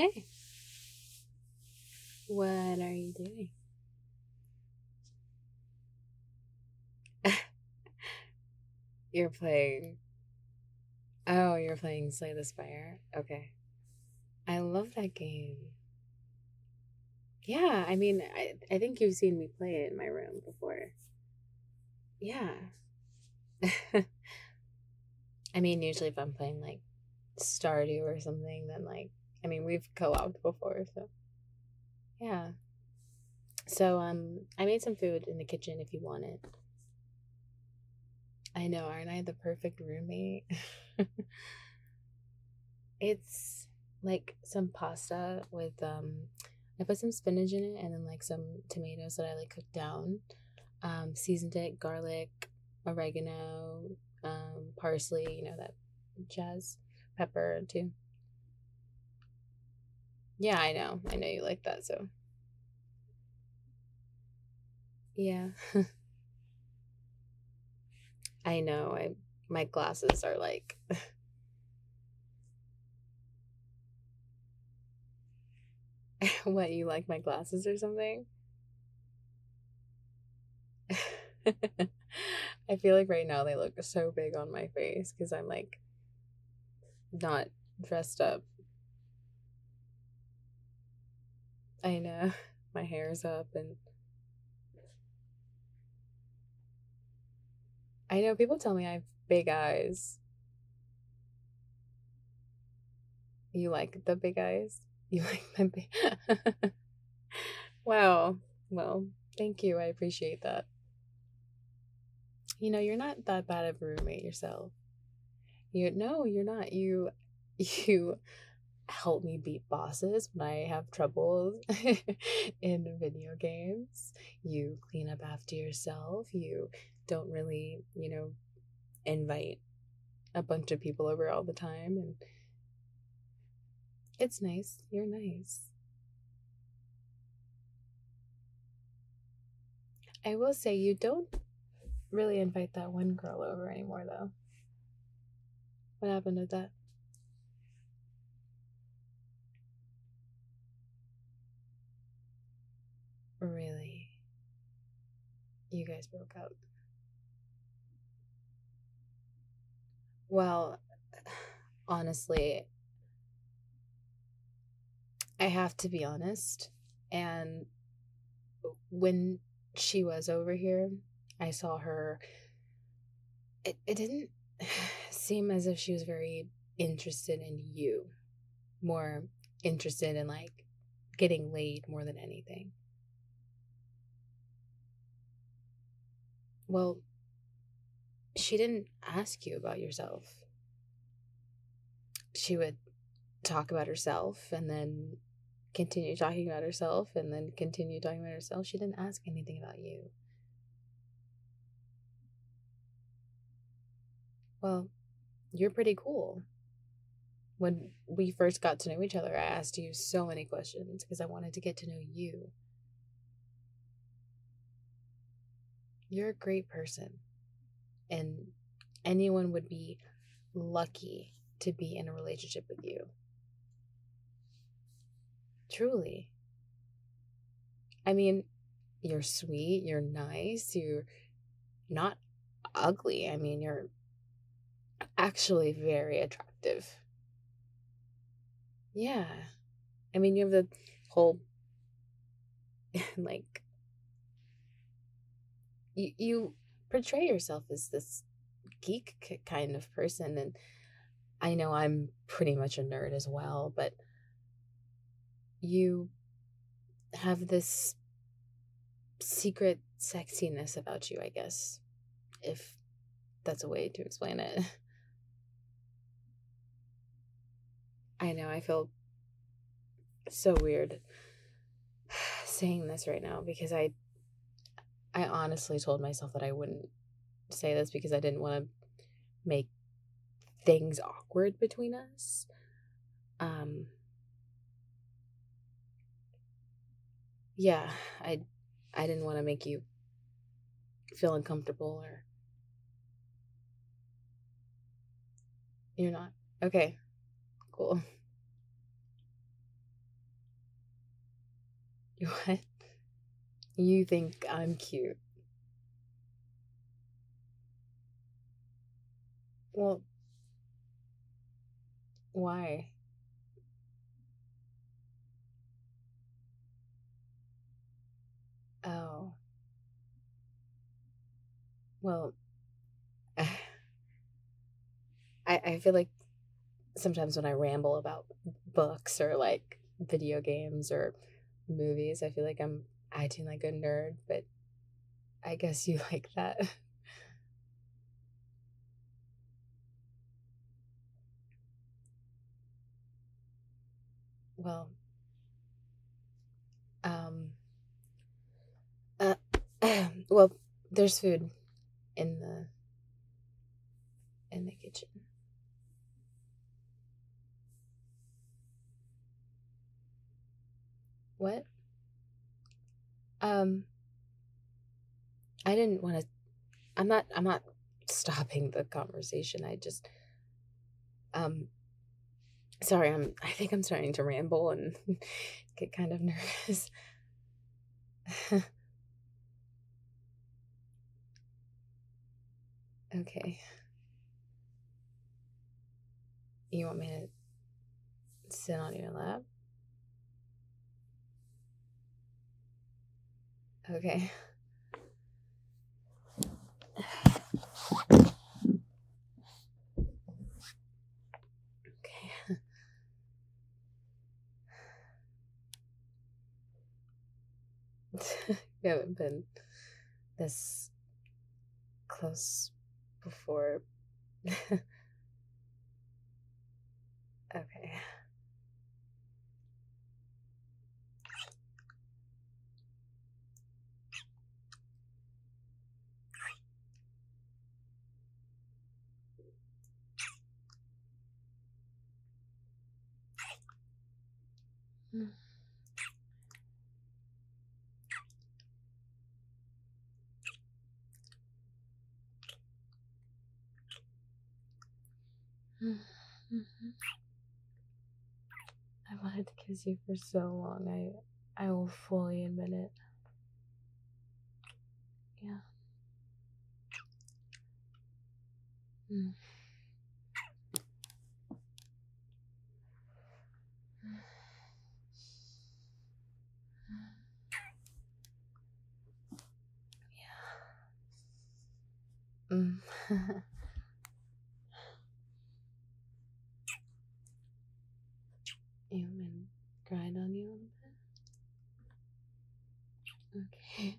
Hey, what are you doing? You're playing. Oh, you're playing Slay the Spire. Okay. I love that game. Yeah, I think you've seen me play it in my room before. Yeah. Usually if I'm playing like Stardew or something, then we've co-opted before, so yeah. So, I made some food in the kitchen if you want it. I know, aren't I the perfect roommate? It's like some pasta with I put some spinach in it and then like some tomatoes that I like cooked down. Seasoned it, garlic, oregano, parsley, that jazz, pepper too. Yeah, I know. I know you like that, so yeah. I know. I My glasses are like what, you like my glasses or something? I feel like right now they look so big on my face because I'm like not dressed up. I know. My hair's up and I know people tell me I have big eyes. You like the big eyes? You like my big Wow. Well, thank you. I appreciate that. You're not that bad of a roommate yourself. You No, you're not. You help me beat bosses when I have troubles in video games. You clean up after yourself. You don't really, invite a bunch of people over all the time, and it's nice. You're nice. I will say you don't really invite that one girl over anymore though. What happened to that? Really? You guys broke up? Well, honestly, I have to be honest. And when she was over here, I saw her. It didn't seem as if she was very interested in you, more interested in like getting laid more than anything. Well, she didn't ask you about yourself. She would talk about herself and then continue talking about herself and then continue talking about herself. She didn't ask anything about you. Well, you're pretty cool. When we first got to know each other, I asked you so many questions because I wanted to get to know you. You're a great person, and anyone would be lucky to be in a relationship with you. Truly. I mean, you're sweet, you're nice, you're not ugly. You're actually very attractive. Yeah. You have the whole like you portray yourself as this kind of person, and I know I'm pretty much a nerd as well, but you have this secret sexiness about you, I guess, if that's a way to explain it. I know I feel so weird saying this right now because I honestly told myself that I wouldn't say this because I didn't want to make things awkward between us. Um yeah, I I didn't want to make you feel uncomfortable or you're not. Okay, cool. What? You think I'm cute? Well, why? Oh, well, I feel like sometimes when I ramble about books or like video games or movies, I feel like I'm acting like a nerd, but I guess you like that. Well, um, uh, well, there's food in the kitchen. What? Um, I didn't want to. I'm not stopping the conversation. I just um sorry, I think I'm starting to ramble and get kind of nervous. Okay. You want me to sit on your lap? Okay. Okay. We haven't been this close before. Okay. I wanted to kiss you for so long. I will fully admit it. Yeah. Mm. Mm. You want me to grind on you a little bit? Okay.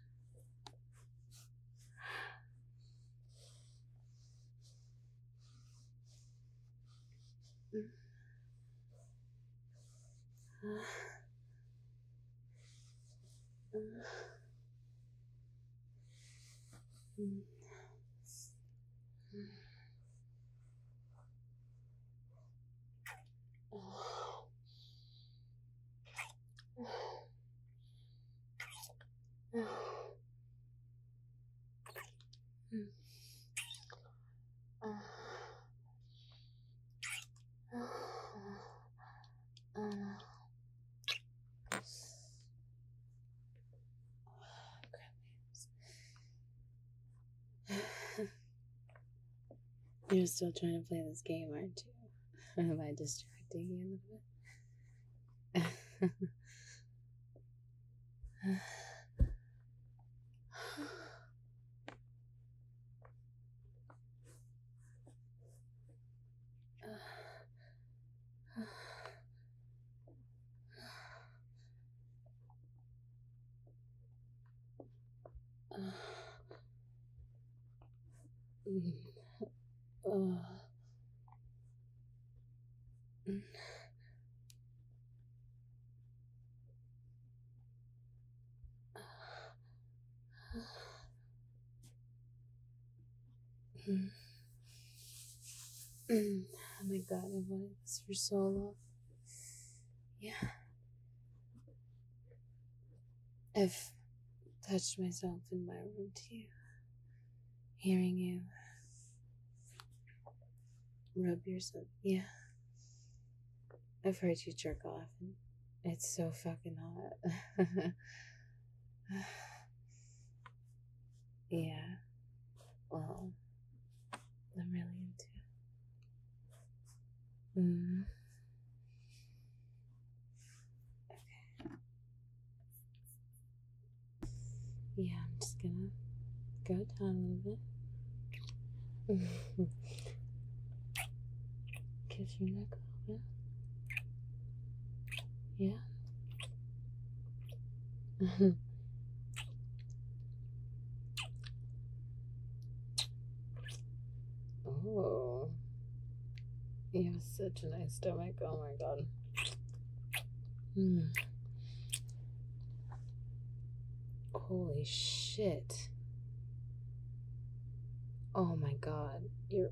You're still trying to play this game, aren't you? Am I distracting you a little bit? Oh my god, I've wanted this for so long. Yeah. I've touched myself in my room too. Hearing you rub yourself. Yeah. I've heard you jerk off, and It's so fucking hot. Yeah. Well, I'm really into it. Okay. Yeah, I'm just gonna go down a little bit. Kiss your neck a little bit. Yeah. Oh. You have such a nice stomach. Oh my god. Holy shit. Oh my god. Your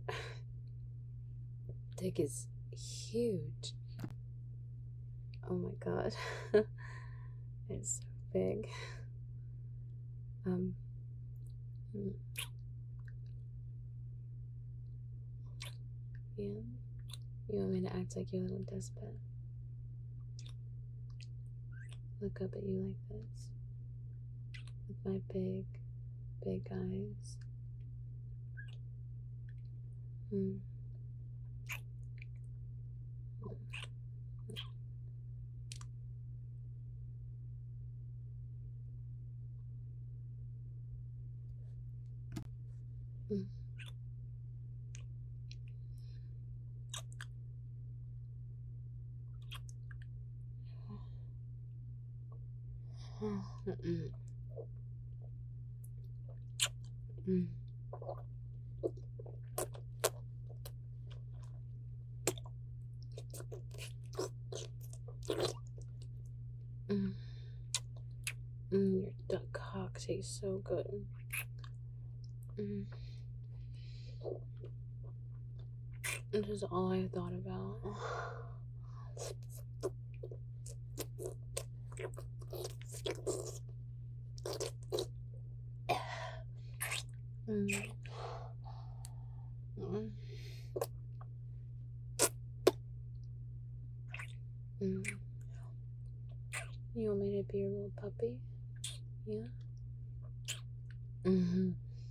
dick is huge. Oh my god. It's so big. Mm. Yeah. You want me to act like your little despot? Look up at you like this. With my big, big eyes. Mm. Mm. Mm. Mm. Mm. Your duck cock tastes so good. Mm. This is all I thought about. Mm. Mm. Mm. You want me to be your little puppy? Yeah? Mm-hmm.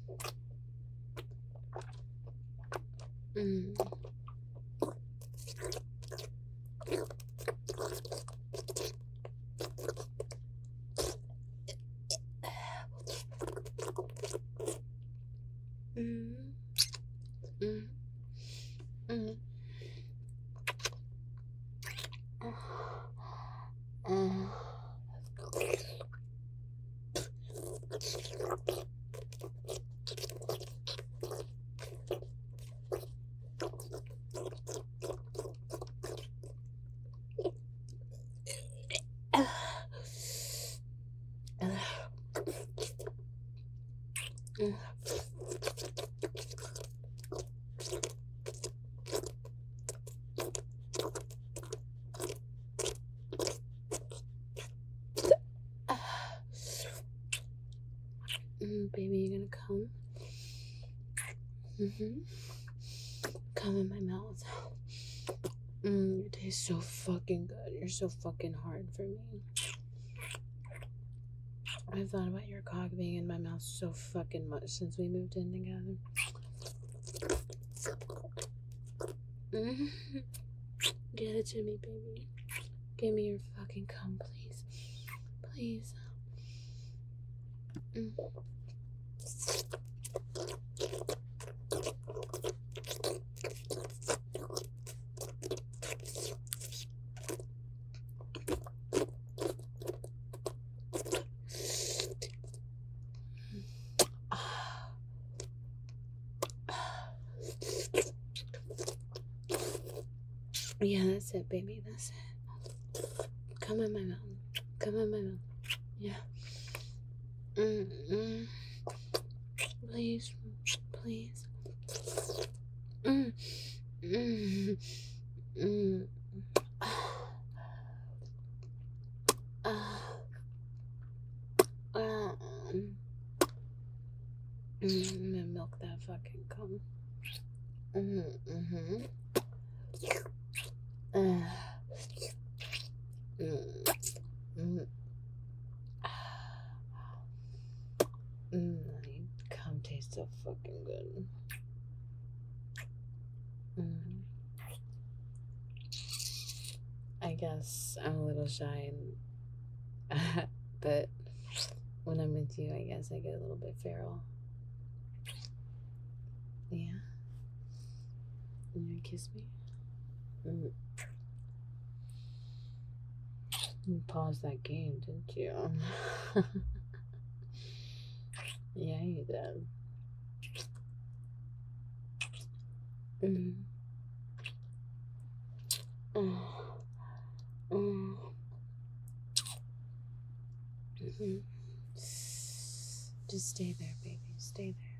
Mm. Mm. Mm. Mm. Mm. Baby, you gonna come? Mm-hmm. Come in my mouth. You taste so fucking good. You're so fucking hard for me. I've thought about your cock being in my mouth so fucking much since we moved in together. Get it to me, baby. Give me your fucking cum, please. Please. Yeah, that's it, baby. That's it. Come in my mouth. Come in my mouth. Yeah. Please. Please. Mm. Mm. Mm. I'm gonna milk that fucking cum. Mm. Mm. Cum tastes so fucking good. Mm. I guess I'm a little shy, but when I'm with you, I guess I get a little bit feral. Yeah. You gonna kiss me? Mm. You paused that game, didn't you? Yeah, you did. Mm. Oh. Oh. Mhm. Just stay there, baby. Stay there.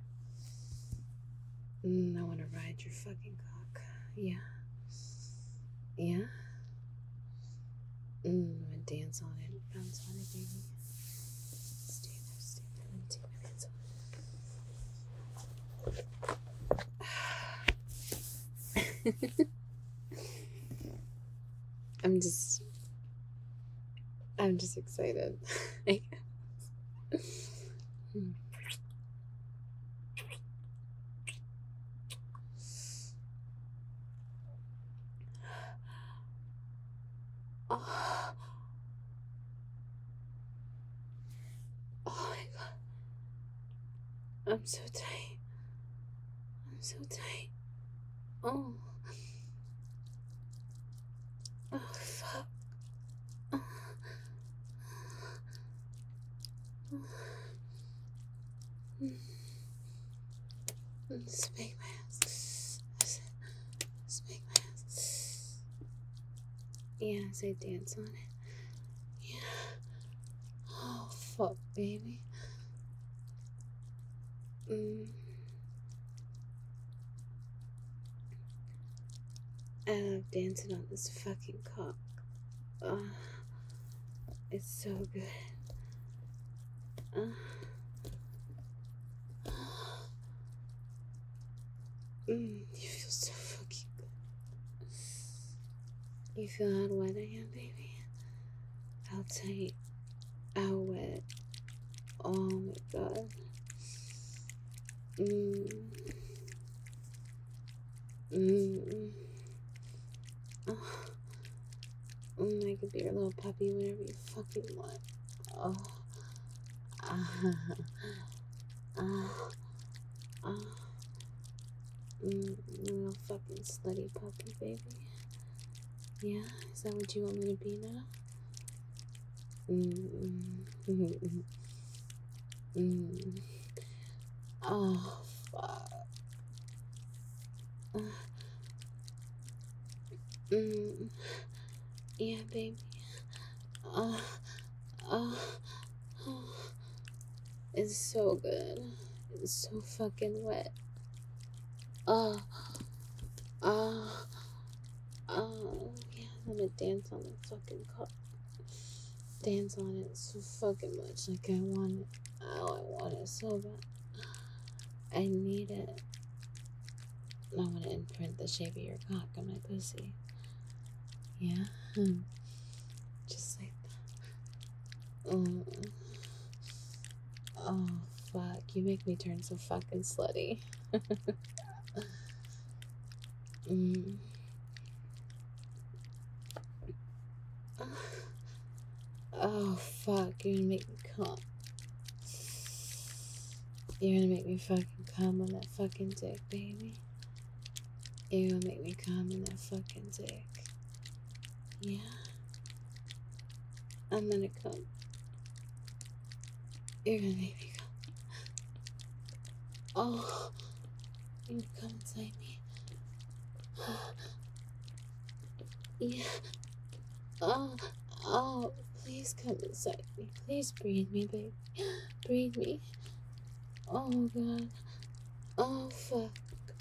I want to ride your fucking cock. Yeah. Yeah. I'm gonna dance on it, bounce on it, baby. Stay there, stay there. Let me take my pants off. I'm I'm just excited. Oh, oh my god. I'm so tight. I'm so tight. Oh. Oh, fuck. Oh. Spank my ass. Spank my ass. Yeah, say dance on it. Yeah. Oh, fuck, baby. I love dancing on this fucking cock. It's so good. You feel so fucking good. You feel how wet I am, baby? How tight? How wet? Oh my god. Oh, I could be your little puppy whenever you fucking want. Oh. Little fucking slutty puppy, baby. Yeah? Is that what you want me to be now? Oh, fuck. Yeah, baby. Oh, oh, oh. It's so good. It's so fucking wet. Oh, oh, oh. Yeah, I'm gonna dance on the fucking cup. Dance on it so fucking much like I want it. Oh, I want it so bad. I need it. I want to imprint the shape of your cock on my pussy. Yeah? Just like that. Oh, fuck. You make me turn so fucking slutty. Oh, fuck. You're gonna make me come. You're gonna make me fucking come on that fucking dick, baby. You're gonna make me come on that fucking dick. Yeah. I'm gonna come. You're gonna make me come. Oh, you come inside me. Yeah. Oh, please come inside me. Please breathe me, baby. Breathe me. Oh, God. Oh, fuck.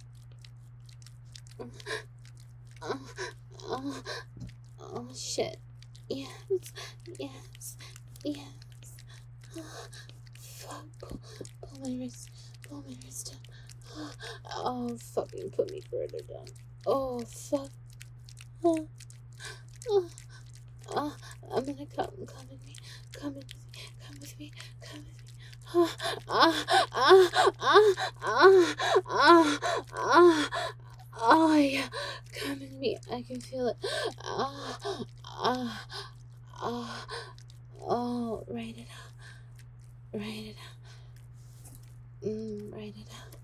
Oh, oh, oh, shit. Yes, yes, yes. Oh, fuck. Pull my wrist. Pull my wrist down. Oh, fucking put me further down. Oh, fuck. Oh, oh, I'm gonna come with me, come with me, come with me, come with me. Ah, ah, ah, ah, ah, ah, ah, oh yeah, come with me. I can feel it. Ah, ah, ah, oh, write it out, write it out, write it out.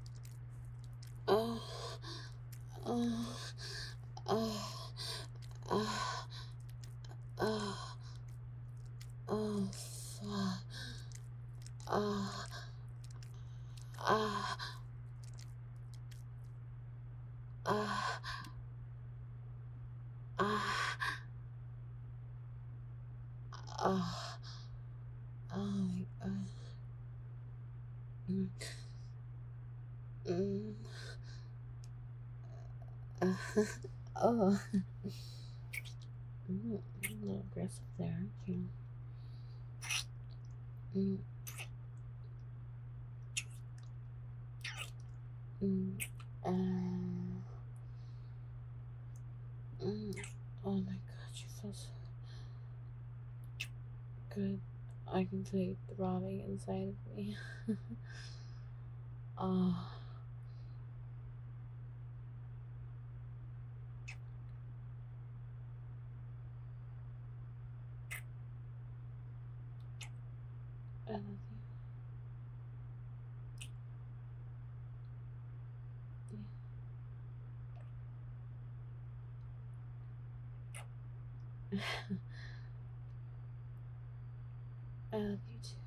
Oh, oh, oh, oh, oh, oh, fuck. Ah, ah, ah, ah, ah, oh my god. Mm, mm, uh, oh, a little aggressive there, aren't you? Mm, mm, uh, oh my god, you feel so good. I can feel it throbbing inside of me. Oh, I love you. Yeah. I love you too.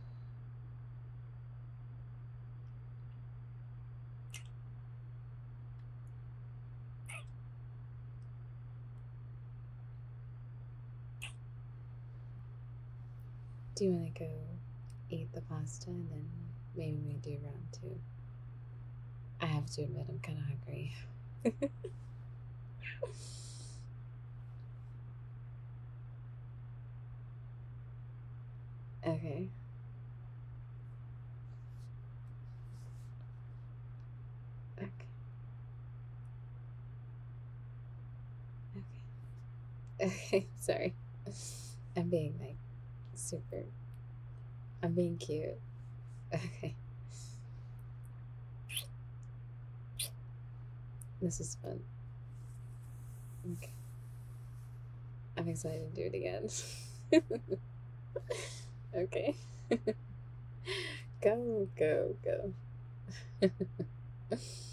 Do you want to go eat the pasta and then maybe we do round two? I have to admit, I'm kind of hungry. Okay. Okay. Okay. Okay. Sorry. I'm being like super. I'm being cute. Okay. This is fun. Okay. I'm excited to do it again. Okay. Go, go, go.